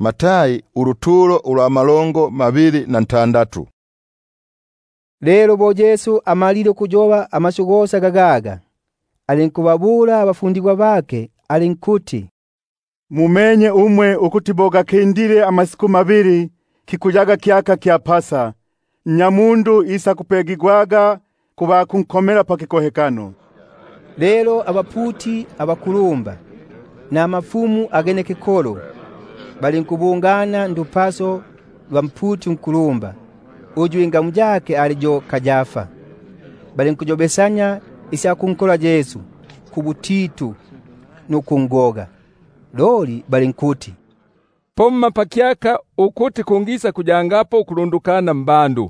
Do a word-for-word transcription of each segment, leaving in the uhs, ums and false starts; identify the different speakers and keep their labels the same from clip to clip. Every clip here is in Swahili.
Speaker 1: Matayi uruturo ulwa malongo mabiri na ntandatu.
Speaker 2: Lero bo Yesu amalire kujoba amashogosa gagaga, alinkubabula abafundigwa bake alinkuti,
Speaker 3: mumenye umwe ukuti boga kendire amasiku mabiri kikujaga kyaka kya Pasa, nyamundu isa kupegigwaga kuba kunkomera pakikohekano.
Speaker 2: Lero abaputi abakulumba na mafumu agene kikolo balinkubungana ndupaso lwa mputi nkulumba uju ingamu jake alijo Kajafa. Balinkujobesanya isa kunkola Yesu kubutitu nukungoga. Loli balinkuti,
Speaker 4: pomma pakyaka ukuti kungisa kujangapo kulundukana mbandu.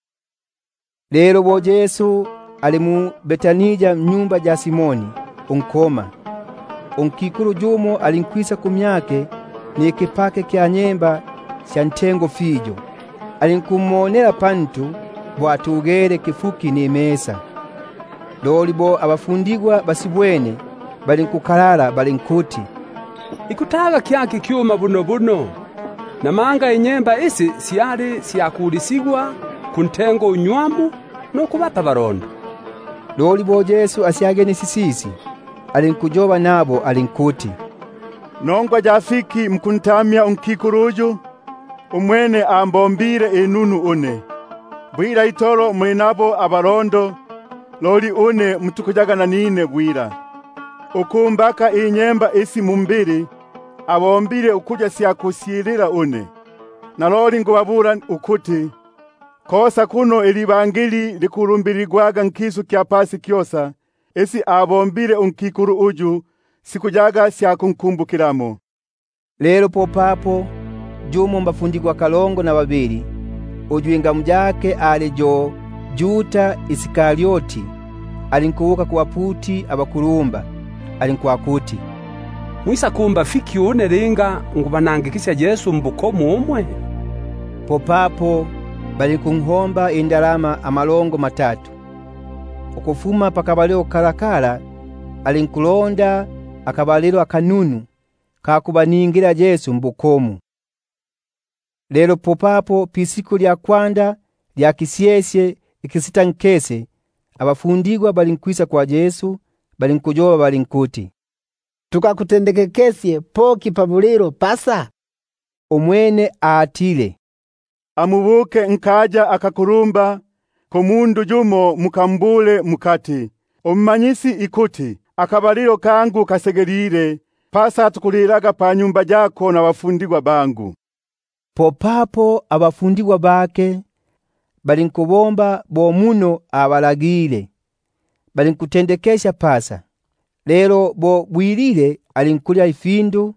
Speaker 2: Lero bo Yesu ali mu Betanija mnyumba ja Simoni unkoma. Unkikuru jumo alinkwisa kumyake ni kipake kya nyemba sya ntengo fijo. Alinkumonera pantu bwatugere kifuki ni mesa. Loli bo abafundigwa basibwene balinkukalala balinkuti,
Speaker 5: ikutaga kyake kyuma buno buno namanga enyemba isi siali siyakulisigwa kuntengo unywamu no kubata barondo.
Speaker 2: Loli bo Yesu asyageni sisisi alinkujoba nabo alinkuti,
Speaker 3: nongwa jafiki mkuntamya unkikuruju umwene ambombire enunu une bwira itoro mwenabo abarondo loli une mtukujagana nine bwira ukumbaka inyemba isi mumbiri abombire ukuja siyakusirira une na loli ngubabura ukuti kosa kuno ilibangili likulumbiligwaga nkisu kya Pasi kyosa esi abombire unkikuru uju sikujaga syakunkumbukiramo.
Speaker 2: Lero popapo jumo mbafundigwa kalongo na babiri uju ingamu jake alijo Juta Isikarioti alinkuuka kuwaputi abakulumba alinkwakuti,
Speaker 5: mwisa kumba fiki une ringa ngubanangikisya Yesu mbukomu umwe.
Speaker 2: Popapo balikunhomba indalama amalongo matatu. Ukufuma pakabaleo kalakala alinkulonda akabalelo akanunu kakubaningira Yesu mbukomu. Lero popapo pisiku lya kwanda lya kisyesye ikisita nkese abafundigwa balinkwisa kwa Yesu balinkujoba balinkuti,
Speaker 6: tukakutendekekesye poki pabuliro Pasa?
Speaker 2: Umwene atile,
Speaker 3: amubuke nkaja akakurumba komundu jumo mukambule mukati, umanyisi ikuti akabaliro kangu kasegerire Pasa tukuliraga pa nyumba jako na wafundigwa bangu.
Speaker 2: Popapo abafundigwa bake balinkubomba bomuno abalagile balinkutendekesha Pasa. Lero bo bwirire alinkulya ifindu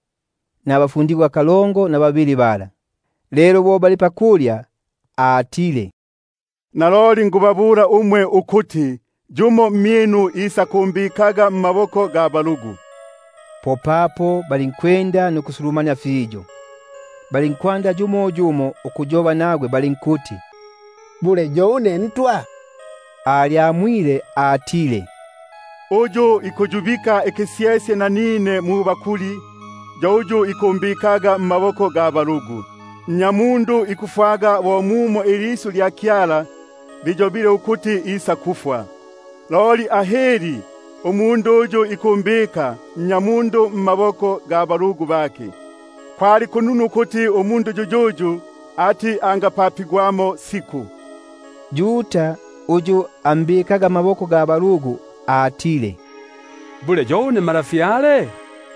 Speaker 2: na abafundigwa kalongo na babiri bala. Lero bo balipakulya atile,
Speaker 3: na loli ngubabura umwe ukuti jumo mienu isa kumbikaga mmaboko ga balugu.
Speaker 2: Popapo balinkwenda nukusulumanya fijo. Balinkwanda jumo jumo ukujoba nagwe balinkuti,
Speaker 6: bule jone ntwa?
Speaker 2: Aliamwile atile,
Speaker 3: uju ikujubika ekisyesye na nine mu bakuli jauju ikumbikaga mmaboko ga balugu. Nyamundu ikufaga wa mumo ilisu lya kyala lijobile ukuti isa kufwa. Loli aheri umundu uju ikumbika nyamundu mmaboko ga balugu bake. Kwali kununu kuti umundu jujuju ati angapapigwamo siku.
Speaker 2: Juta uju ambikaga maboko ga balugu atile,
Speaker 5: bule jone marafiale?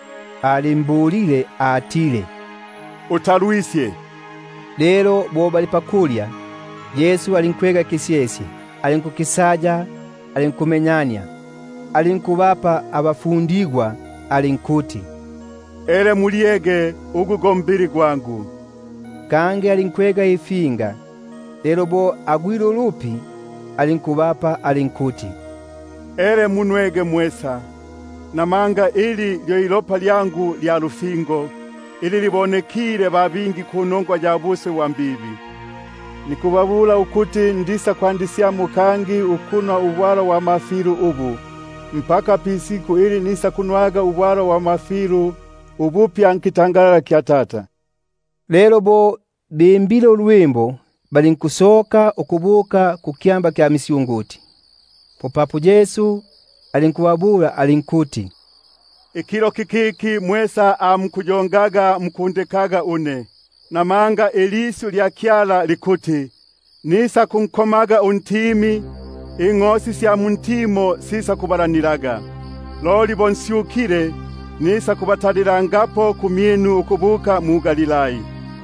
Speaker 2: Alimbulile atile,
Speaker 3: utaluisye.
Speaker 2: Lero bo balipakulya Yesu alinkwega kisyesye alinkukisaja alinkumenyanya alinkubapa abafundigwa alinkuti,
Speaker 3: ere muliege ugugombiri gwangu.
Speaker 2: Kange alinkwega ifinga. Lero bo agwilo lupi alinkubapa alinkuti,
Speaker 3: ere munwege mwesa namanga ili lyo ilopa lyangu lya lufingo ili libonekire babingi kunongwa jabuse wa mbibi. Nikubabula ukuti ndisa kwandisya mukangi ukunwa ubwaro wa mafiru ubu mpaka pisiku ili nisa kunwaga ubwaro wa mafiru ubupya nkitangala kya tata.
Speaker 2: Lero bo bimbile ulwimbo balinkusoka ukubuka kukyamba kya misyunguti. Popapo Yesu alinkubabula alinkuti,
Speaker 3: ikilo kikiki mwesa amkujongaga mkundekaga une, namanga elisu lya kyala likuti, nisa kunkomaga untimi, ingosi sya muntimo sisa kubaraniraga. Loli bonsyukire, nisa kubatalirangapo kumienu ukubuka mu Galilai.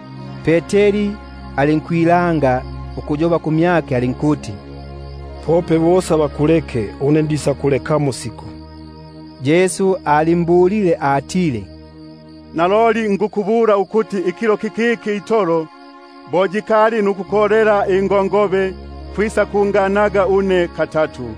Speaker 2: Peteri alinkwilanga ukujoba kumyake alinkuti,
Speaker 7: pope bosa bakuleke une ndisa kuleka musiko.
Speaker 2: Yesu alimbulile atile,
Speaker 3: naloli ngukubura ukuti ikilo kikiki itoro bojikali nukukolera ingongobe kwisa kunganaga une katatu.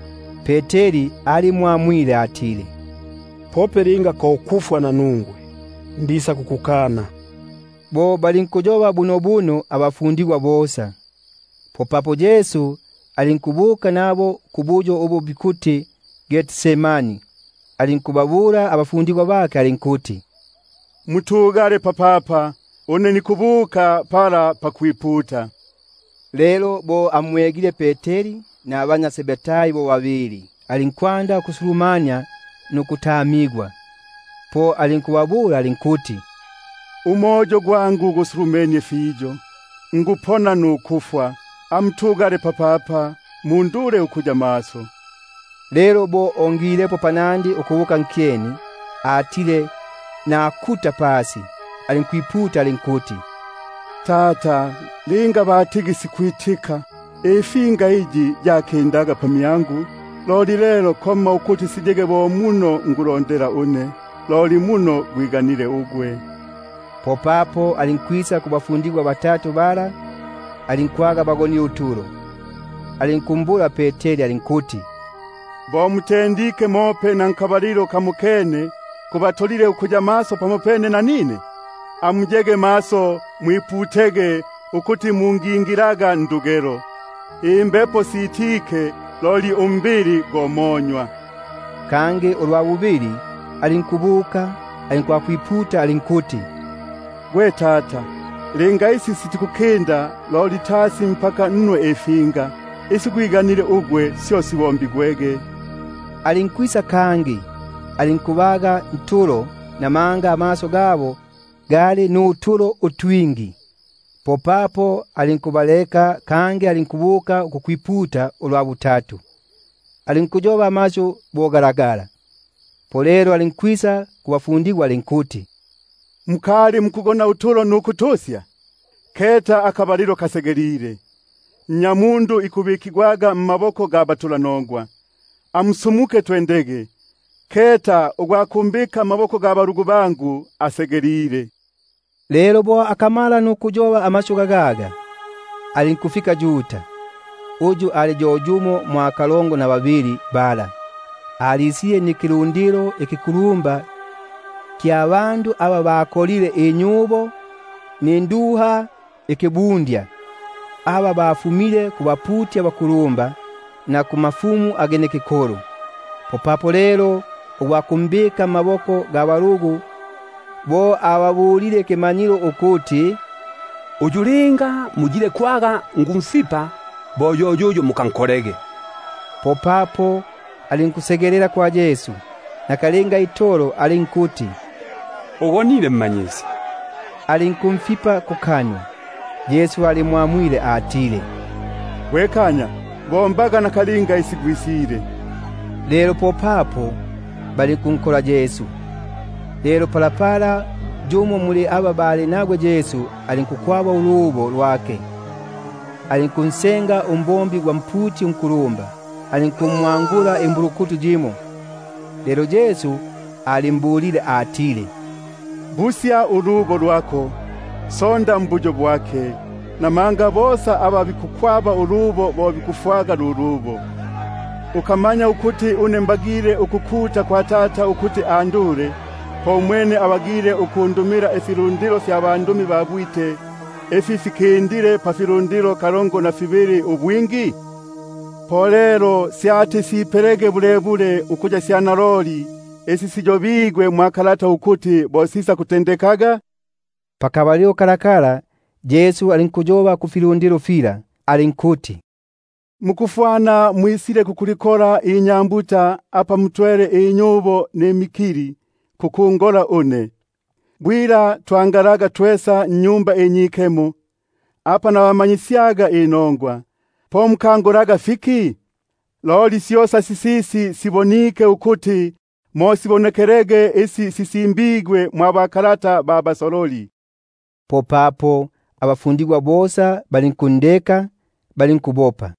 Speaker 2: Peteri alimwamwile atile,
Speaker 7: pope linga kwa ukufwa na nungwe ndisa kukukana.
Speaker 2: Bo balinkujoba bunobuno abafundigwa bosa. Popapo Yesu alinkubuka nabo kubujo ubo bikuti Getsemani. Alinkubabura abafundigwa bake alinkuti, mutugale papapa one nikubuka para pakwiputa. Lelo bo amwegile Peteri na abanya Sebetayi bo babiri alinkwanda kusulumanya nukutamigwa. Po alinkubabura alinkuti, umojo gwangu gusulumenye fijo ngupona nukufwa, amtugale papapa mundure ukuja maso. Lero bo ongilepo panandi ukubuka nkyeni atile na akuta pasi alinkwiputa alinkuti, tata linga batigisi kwitika efinga iji yakendaga pamyangu, loli lero koma ukuti sijege bo muno ngurondera une, loli muno gwiganire ugwe. Popapo alinkwisa kubafundigwa batatu bara, alinkwaga bagoni uturo. Alinkumbula Peteri alinkuti, bo mutendike mope na nkabaliro kamukene kubatolile ukuja maso pamopene na nine, amujege maso mwiputege ukuti mungingiraga ndugero, imbepo sitike loli umbiri gomonywa. Kange ulwabubiri alinkubuka alinkwa kwiputa alinkuti, gwe tata linga isi sitikukenda loli tasi mpaka nwe efinga isi kwiganire ugwe sio sibombi gwege. Alinkwisa kangi alinkubaga nturo na manga amaso gabo gali n'uturo utwingi. Popapo alinkubaleka kangi alinkubuka ukukwiputa ulwabutatu. Alinkujoba amaso bogaragara. Polero alinkwisa kubafundigwa alinkuti, mukali mkugona uturo nukutosya, keta akabaliro kasegerire. Nyamundu ikubikigwaga mmaboko gabatulanongwa, amusumuke twendege, keta ugwakumbika maboko gabarugu bangu asegerire. Lero bo akamala nukujoba amashuga gaga alinkufika Juta. Uju alijojumo mwakalongo na babiri bala. Alisiye nikirundiro ikikulumba kya bandu aba bakolile enyubo ninduha ikibundya aba bafumile kubaputi abakulumba na kumafumu agene kikoro. Popapo lero uwakumbika maboko gabarugu bo ababulile kemanyiro ukuti, ujulinga mujile kwaga ngumfipa bo yoyoyo mukankorege. Popapo alinkusegerera kwa Yesu na kalenga itoro alinkuti, ugonile mmanyisi. Alinkumfipa kukanywa. Yesu alimwamwile atile, wekanya gombaga na kalinga isigwisire. Lero popapo balikunkola Yesu. Lero palapala jumo muli aba bali nagwe Yesu alinkukwaba ulubo lwake. Alinkunsenga umbombi gwa mputi nkulumba. Alinkumwangula embulukutu jimo. Lero Yesu alimbulile atile, busya urubo lwako, sonda mbujo bwake, na manga bosa aba bikukwaba urubo bo bikufwaga urubo. Ukamanya ukuti unembagire ukukuta kwa tata ukuti andure, po mwene abagire ukundumira efirundiro fya bandumi babwite, efifikindire pafirundiro karongo na fibiri ubwingi. Polero siati siperege bulebule ukuja sianaroli, esi sijobigwe mwakalata ukuti bosisa kutendekaga. Pakabalio kalakala Yesu alinkujoba kufilundilo fila alinkuti,
Speaker 3: mukufwana mwisire kukulikora inyambuta apa mutwere inyubo nemikiri kukungola one. Bwira twangaraga twesa nyumba enyikemo apa na wamanyisyaga inongwa. Po mkangoraga fiki loli siyosa sisisi sibonike ukuti mosibonekerege isi sisimbigwe mwabakarata baba sololi.
Speaker 2: Popapo abafundigwa bosa balinkundeka balinkubopa.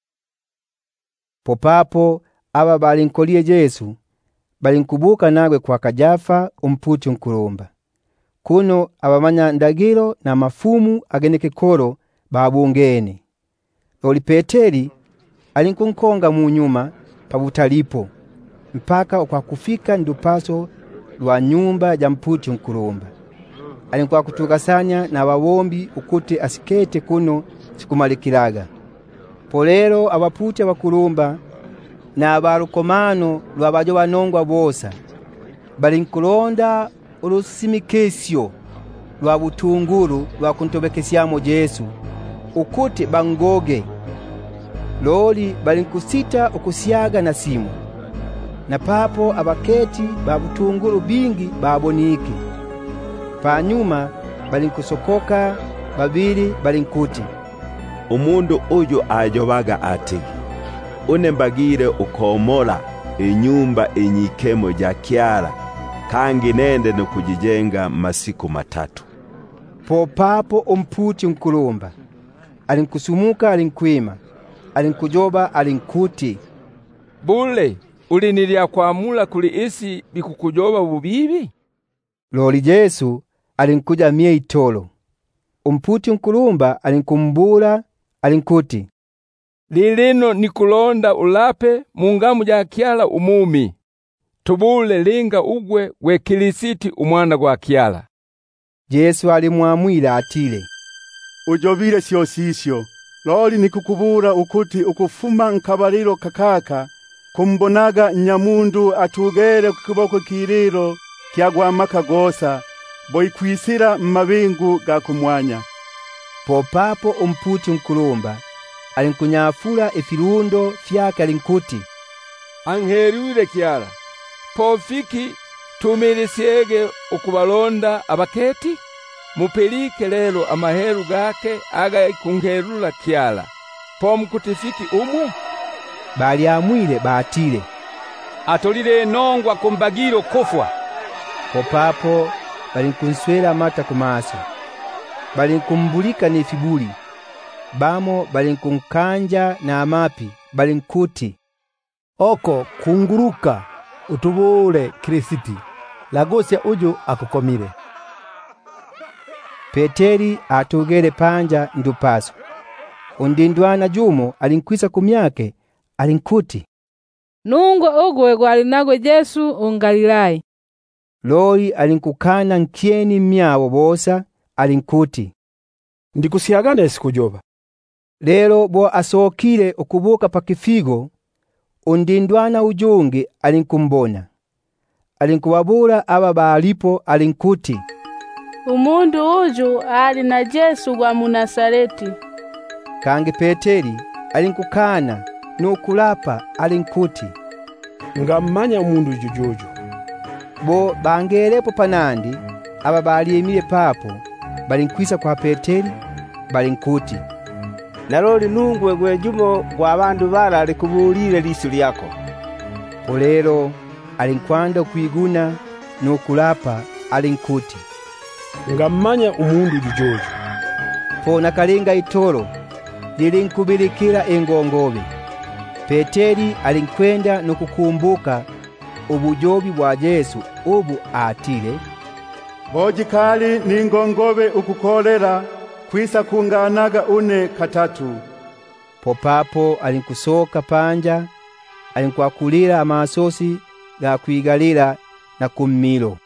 Speaker 2: Popapo aba balinkolie Yesu balinkubuka nagwe kwa Kajafa umputi nkulumba. Kuno abamanya ndagiro na mafumu ageneke koro babungene. Loli Peteri alinkunkonga mu nyuma pabutalipo mpaka kwa kufika ndupaso lwa nyumba ya mputi nkulumba. Alinkwa kutukasanya na bawombi ukuti asikete kuno sikumalikiraga. Polero abaputi abakulumba na abarukomano lwa bajo banongwa bosa balinkulonda ulusimikesyo lwa butunguru lwa kuntobekesyamo Yesu ukuti bangoge. Loli balinkusita ukusyaga na simu. Na papo abaketi babutunguru bingi babonike. Panyuma balinkusokoka babiri balinkuti,
Speaker 8: umundu uyu ajobaga ati, unembagire ukomola inyumba enyikemo ja kyala kangi nende nukujijenga masiku matatu.
Speaker 2: Popapo umputi nkulumba alinkusumuka alinkwima alinkujoba alinkuti,
Speaker 4: bule ulinilya kwamula kuli isi bikukujoba bubibi?
Speaker 2: Loli Yesu alinkuja mie itolo. Umputi nkulumba alinkumbula alinkuti, lilino nikulonda ulape mungamu ja kyala umumi. Tubule linga ugwe we Kilisiti umwana gwa kyala. Yesu alimwamwila atile,
Speaker 3: ujobile sio sisyo. Loli nikukubura ukuti ukufuma nkabaliro kakaka kumbonaga nyamundu atugere kukiboko kiriro kyagwa makagosa boikwisira mmabingu ga kumwanya.
Speaker 2: Popapo umputi nkulumba alinkunyafula efirundo fyake alinkuti,
Speaker 4: anherure kyala pofiki tumirisyege ukubalonda abaketi mupelike lelo amaheru gake aga kungerula kyala po mkutifiki umwe.
Speaker 2: Bali amwile batile,
Speaker 5: atolile nongwa kumbagiro kufwa.
Speaker 2: Popapo balinkunswela mata kumaso balinkumbulika nefibuli bamo balinkunkanja na amapi balinkuti,
Speaker 7: oko kunguruka utubule Kilisiti lagosya uju akukomile.
Speaker 2: Peteri atugere panja ndupaso. Undindwana jumo alinkwisa kumyake alinkuti,
Speaker 9: nungwe ugwe gwali nagwe Yesu ungalilai.
Speaker 2: Loli alinkukana nkieni myawo bosa alinkuti,
Speaker 7: ndikusyagana sikujoba.
Speaker 2: Lelo bo asokile ukubuka pakifigo undindwana ujungi alinkumbona. Alinkuwabula aba balipo alinkuti,
Speaker 9: umundu uju ali na Yesu gwa Munasareti.
Speaker 2: Kangi Peteri alinkukana nukulapa alinkuti,
Speaker 7: ngammanya umundu jujuju.
Speaker 2: Bo bangelepo panandi aba balimile papo balinkwisa kwa Peteri balinkuti,
Speaker 6: naloli nungwe gwe jumo gwa bandu bala alikubulile lisu lyako.
Speaker 2: Polero alinkwanda kuiguna nukulapa alinkuti,
Speaker 7: ngammanya umundu jujuju.
Speaker 2: Po nakalinga itolo lilinkubilikira engongobe. Peteri alinkwenda nukukumbuka ubujobi bwa Yesu ubu atile,
Speaker 3: bojikali ningongobe ukukolera kwisa kunganaga une katatu.
Speaker 2: Popapo alinkusoka panja alinkwakulira amasosi ga kwigalira na kummilo.